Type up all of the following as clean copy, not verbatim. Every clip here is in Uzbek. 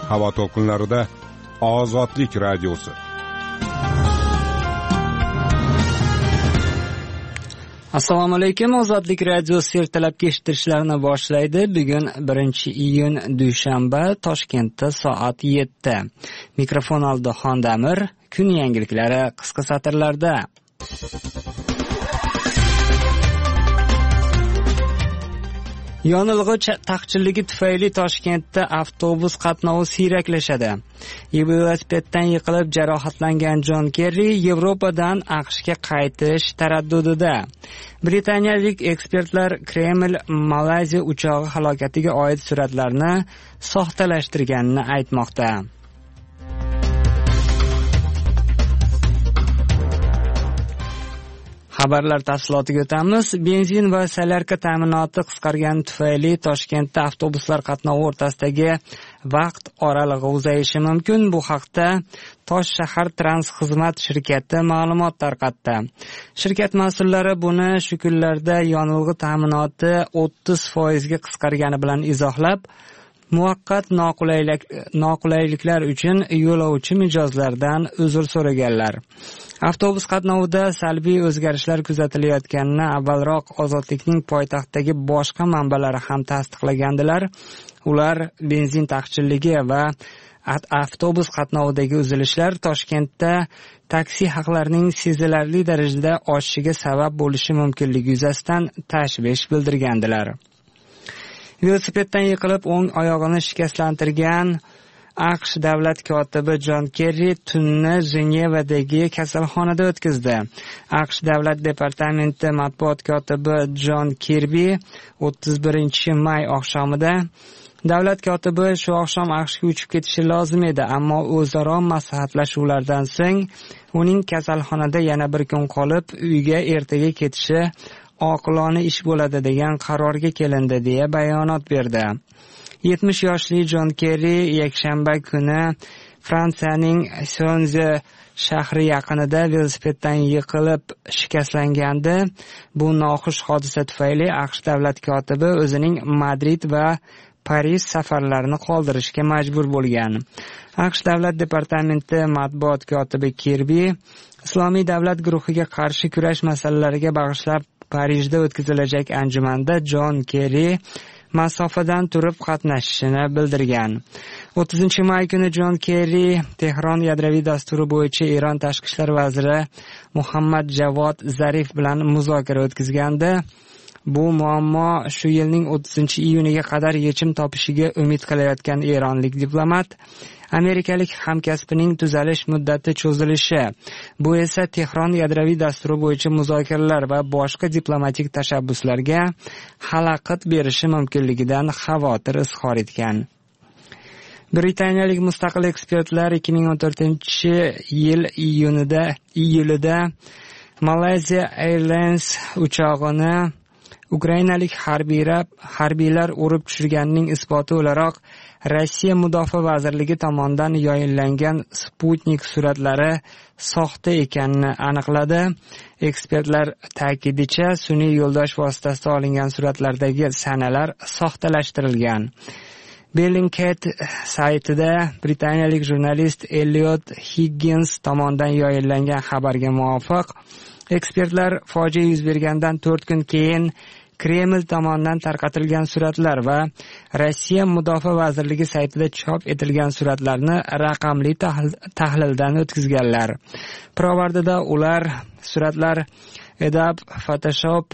havo to'lqinlarida Ozodlik radiosi. Assalomu alaykum. Ozodlik radiosi ertalabki eshittirishlarni boshlaydi. Bugun 1-iyun dushanba, Toshkentda soat 7. Mikrofon oldida Xondamir. Kun yangiliklari qisqa satrlarda. Yonilg'i taqchilligi tufayli Toshkentda avtobus qatnovi siyraklashadi. Velosipeddan yiqilib jarohatlangan Jon Kerri Yevropadan AQShga qaytish taraddudida. Britaniyalik ekspertlar Kreml Malayziya uchog'i halokatiga oid suratlarni soxtalashtirganini aytmoqda. Xabarlar tafsilotiga o'tamiz. Benzin va solyarka ta'minoti qisqargani tufayli Toshkentda avtobuslar qatnovi o'rtasidagi vaqt oralig'i uzayishi mumkin. Bu haqda Tosh shahar Transxizmat shirkati ma'lumot tarqatdi. Shirkat mas'ullari buni shu kunlarda yonilg'i ta'minoti 30% ga qisqargani bilan izohlab, muvaqqat noqulayliklar uchun yo'lovchi mijozlardan uzr so'raganlar. Avtobus qatnovida salbiy o'zgarishlar kuzatilayotganini avvalroq Ozodlikning poytaxtdagi boshqa manbalari ham tasdiqlagandilar. Ular benzin taqchilligi va avtobus qatnovidagi uzilishlar Toshkentda taksi haqlarining sezilarli darajada oshishiga sabab bo'lishi mumkinligi yuzasidan tashvish bildirgandilar. Velosipeddan yiqilib o'ng oyog'ini shikastlantirgan AQSh davlat kotibi Jon Kerri tunni Jenevadagi kasalxonada o'tkazdi. AQSh davlat departamenti matbuot kotibi Jon Kirbi 31-may oqshomida davlat kotibi shu oqshom AQShga uchib ketishi lozim edi, ammo o'zaro maslahatlashuvlardan so'ng uning kasalxonada yana bir kun qolib uyga ertaga ketishi oqilona ish bo'ladi degan qarorga kelindi deya bayonot berdi. 70 yoshli Jon Kerri yakshanba kuni Fransiyaning Sonze shahri yaqinida velosipeddan yiqilib shikastlangandi. Bu noxush hodisa tufayli AQSh davlat kotibi o'zining Madrid va Paris safarlarini qoldirishga majbur bo'lgan. AQSh davlat departamenti matbuot kotibi Kirbi Islomiy davlat guruhiga qarshi kurash masalalariga bag'ishlab Parijda o'tkazilajak anjumanda Jon Kerri masofadan turib qatnashishini bildirgan. 30-may kuni Jon Kerri Tehron yadroviy dasturi bo'yicha Eron tashqi ishlar vaziri Muhammad Javod Zarif bilan muzokara o'tkazgandi. Bu muammo shu yilning 30-iyuniga qadar yechim topishiga umid qilayotgan eronlik diplomat amerikalik hamkasbining tuzalish muddati cho'zilishi, bu esa Tehron yadroviy dasturi bo'yicha muzokaralar va boshqa diplomatik tashabbuslarga xalaqit berishi mumkinligidan xavotir izhor etgan. Britaniyalik mustaqil ekspertlar 2014-yil iyulida Malaysia Airlines uchog'ini Ukrainalik harbiylar urib tushirganining isboti o'laroq Rossiya Mudofaa vazirligi tomonidan yoyinlangan Sputnik suratlari soxta ekanini aniqladi. Ekspertlar ta'kidicha, sun'iy yo'ldosh vositasida olingan suratlardagi sanalar soxtalashtirilgan. Bellingcat saytida britaniyalik jurnalist Elliot Higgins tomonidan yoyinlangan xabarga muvofiq, ekspertlar fojia yuz bergandan 4 kun keyin Kreml tomonidan tarqatilgan suratlar va Rossiya Mudofaa vazirligi saytida chop etilgan suratlarni raqamli tahlildan o'tkazganlar. Pirovardida ular suratlar Adobe Photoshop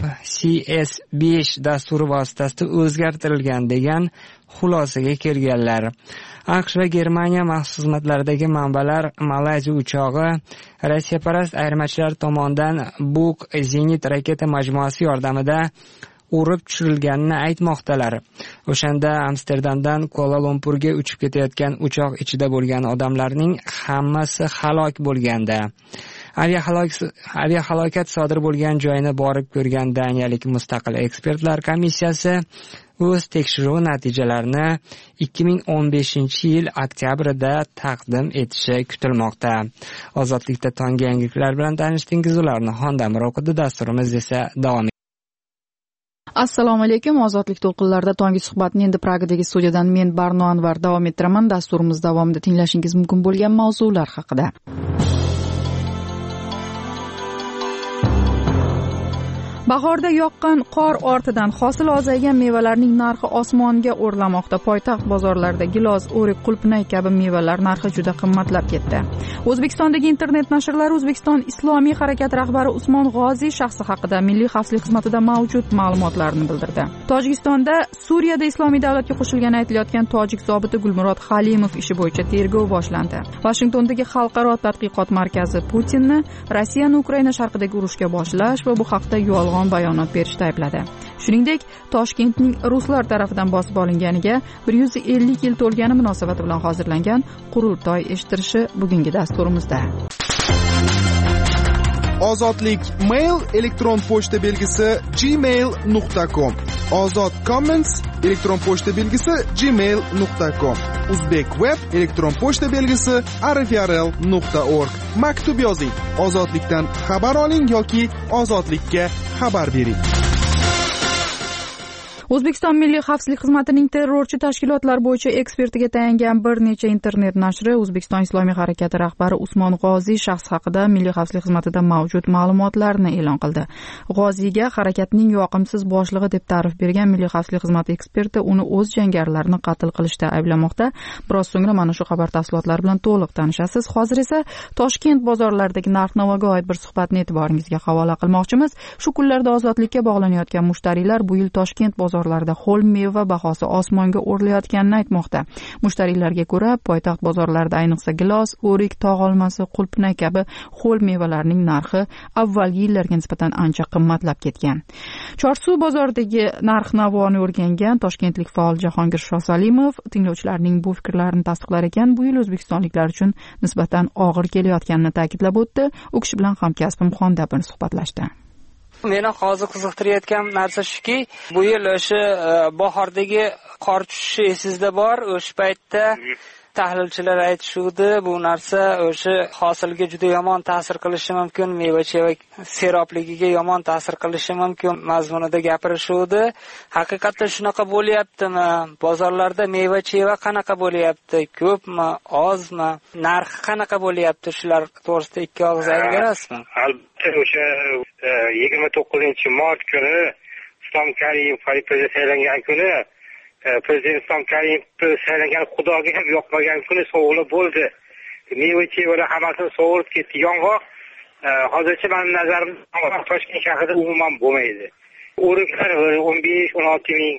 CS5 dasturi vositasida o'zgartirilgan degan xulosaga kelganlar. AQSh va Germaniya maxsus xizmatlaridagi manbalar Malayziya uchog'i Rossiyaparast ayirmachilar tomonidan Buk zenit raketa majmuasi yordamida urib tushirilganini aytmoqdalar. O'shanda Amsterdamdan Kuala-Lumpurga uchib ketayotgan uchoq ichida bo'lgan odamlarning hammasi halok bo'lganda. Aviahalokat sodir bo'lgan joyni borib ko'rgan daniyalik mustaqil ekspertlar komissiyasi o'z tekshiruv natijalarini 2015-yil oktyabrida taqdim etishi kutilmoqda. Ozodlikda tonggi yangiliklar bilan tanishdingiz, ularni Xondamir o'qidi, dasturimiz esa davom etadi. Assalomu alaykum. Ozodlik to'lqinlarida tongi suhbatni endi Pragadagi studiyadan men Barno Anvar davom ettiraman. Dasturimiz davomida tinglashingiz mumkin bo'lgan mavzular haqida. Bahorda yoqqan qor ortidan hosil ozaygan mevalarning narxi osmonga o'rlamoqda. Poytaxt bozorlarida gilos, o'rik, qulpnay kabi mevalar narxi juda qimmatlab ketdi. O'zbekistondagi internet nashrlar O'zbekiston Islomiy harakati rahbari Usmon G'oziy shaxsi haqida Milliy xavfsizlik xizmatida mavjud ma'lumotlarni bildirdi. Tojikistonda Suriyada Islomiy davlatga qo'shilgani aytilayotgan tojik zobiti Gulmurod Halimov ishi bo'yicha tergov boshlandi. Vashingtondagi xalqaro tadqiqot markazi Putinni Rossiyani Ukraina sharqidagi urushga boshlash va bu haqda yolg'on bayonot berishda aybladi. Shuningdek, Toshkentning ruslar tarafidan bosib olinganiga 150 yil to'lgani munosabati bilan hozirlangan qurultoy eshittirishi bugungi dasturimizda. Ozodlik mail elektron pochta belgisi gmail.com. Ozod comments elektron pochta belgisi gmail.com. Uzbek web elektron pochta belgisi rfrl.org. Maktub yozing. Ozodlikdan xabar oling yoki ozodlikka xabar bering. O'zbekiston Milliy xavfsizlik xizmatining terrorchi tashkilotlar bo'yicha ekspertiga tayangan bir necha internet nashri O'zbekiston Islomiy harakati rahbari Usmon G'oziy shaxsi haqida Milliy xavfsizlik xizmatida mavjud ma'lumotlarni e'lon qildi. G'oziyga harakatning yoqimsiz boshlig'i deb ta'rif bergan Milliy xavfsizlik xizmati eksperti uni o'z jangarilarini qatl qilishda ayblamoqda. Biroz so'ngra mana shu xabar tafsilotlari bilan to'liq tanishasiz. Hozir esa Toshkent bozorlaridagi narx-navoga oid bir suhbatni e'tiboringizga havola qilmoqchimiz. Shu kunlarda ozodlikka bog'lanayotgan mushtariylar bu yil Toshkent bozorlarida ho'l meva bahosi osmonga o'rlayotganini aytmoqda. Mushtariylarga ko'ra, poytaxt bozorlarida ayniqsa gilos, o'rik, tog' olmasi, qulpnay kabi ho'l mevalarning narxi avvalgi yillarga nisbatan ancha qimmatlab ketgan. Chorsu bozoridagi narx-navoni o'rgangan toshkentlik faol Jahongir Shosalimov tinglovchilarning bu fikrlarini tasdiqlar ekan, bu yil o'zbekistonliklar uchun nisbatan og'ir kelayotganini ta'kidlab o'tdi. U kishi bilan hamkasbim Xondabir suhbatlashdi. Meni hozir qiziqtirayotgan narsa shuki, bu yil o'sha bahordagi qor tushishi esingizda bor. O'sha paytda tahlilchilar aytishuvdi, bu narsa o'sha hosilga juda yomon ta'sir qilishi mumkin, meva-cheva serobligiga yomon ta'sir qilishi mumkin mazmunida gapirishuvdi. Haqiqatda shunaqa bo'lyaptimi? Bozorlarda meva-cheva qanaqa bo'lyapti? Ko'pmi, ozmi? Narxi qanaqa bo'lyapti? Shular to'g'risida ikki og'iz aytib berasizmi? Albatta, o'sha 29-mart kuni Islom Karimov prezident saylangan kuni, prezident Islom Karimov saylangan Xudoga ham yoqmagan kuni sovg'alib bo'ldi. Meva-chevalar hammasini sovg'alib ketdi. Yong'oq hozircha mening nazarimda Toshkent shahrida umuman bo'lmaydi. O'riklar 15-16 ming,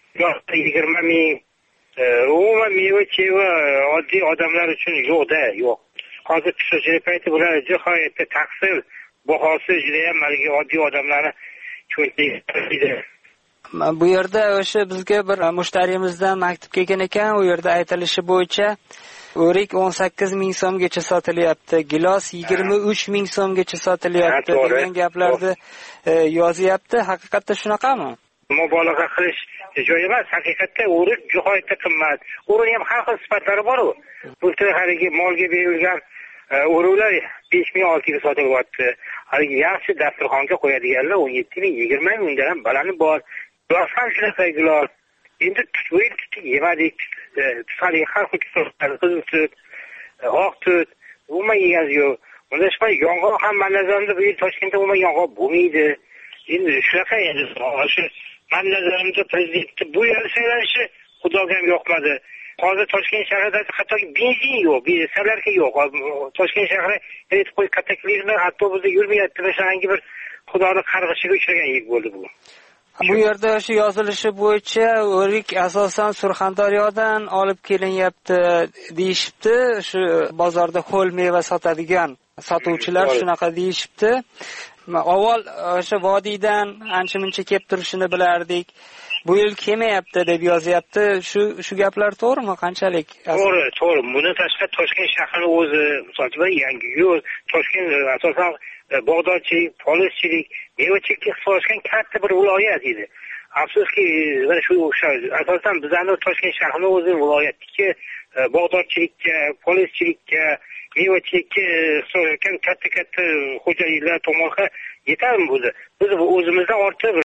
20 ming. Umuman meva-cheva oddiy odamlar uchun yo'q-da, yo'q. Hozir tushuvchilik payti bular nihoyatda taqsil bahosi juda ham oddiy odamlarni cho'ntagiga. Bu yerda o'sha bizga bir mushtarimizdan maktub kelgan ekan, u yerda aytilishi bo'yicha o'rik 18 ming so'mgacha sotilyapti, gilos 23 ming so'mgacha sotilyapti degan gaplarni yozyapti. Haqiqatda shunaqami? Mubolag'a qilish joyi emas, haqiqatda o'rik nihoyatda qimmat. O'rik ham har xil sifatlari bor-ku. Bu haligi molga berilgan o'riklar 5 ming 6 ga sotilyapti. Haligi yaxshi dasturxonga qo'yadiganlar 17 ming 20 ming undan ham balani bor. Gilos ham shunaqa gilos. Endi tut yemadik. Haligi har xil tutlar, qizil tut, oq tut, umuman yegazi yo'q. Unda shunday yong'oq ham nazarimda bu yil Toshkentda umuman yong'oq bo'lmaydi. Endi shunaqa endi shu mening nazarimda prezidentni bu yil saylanishi Xudoga ham yoqmadi. Hozir Toshkent shahrida hatto benzin yo'q, sablarga yo'q. Toshkent shahri aytib qo'y kataklizmi, avtobusda yurmayapti, shunday bir Xudoning qarg'ishiga uchragan yil bo'ldi bu. Bu yerda o'sha yozilishi bo'yicha o'rik asosan Surxondaryodan olib kelinyapti deyishibdi. Shu bozorda ho'l meva sotadigan sotuvchilar shunaqa deyishibdi. Avval o'sha vodiydan ancha-muncha kelib turishini bilardik. Bu yil kelmayapti deb yozyapti. Shu gaplar to'g'rimi? Qanchalik? To'g'ri. Buni tashqari Toshkent shahri o'zi, masalan, yangi yo'l, Toshkent asosan bog'dorchilik, polizchilik, mevachilikka ixtisoslashgan katta bir viloyat edi. Afsuski, mana shu asosan bizning Toshkent shahri o'zi viloyatdagi bog'dorchilikka, polizchilikka, mevachilikka ixtisoslashgan katta xo'jaliklar tomonidan yetarmi bu? Biz o'zimizdan ortib